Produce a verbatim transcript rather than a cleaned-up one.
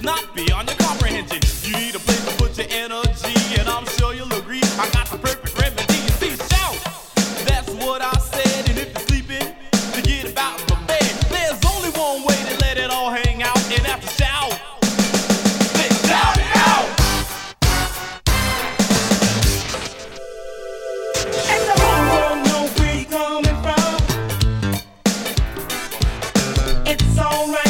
not beyond your comprehension. You need a place to put your energy, and I'm sure you'll agree. I got the perfect remedy. You see, shout. That's what I said. And if you're sleeping, forget about the bed. There's only one way to let it all hang out, and that's to shout. Then shout it out. And the whole world know where you're coming from. It's alright.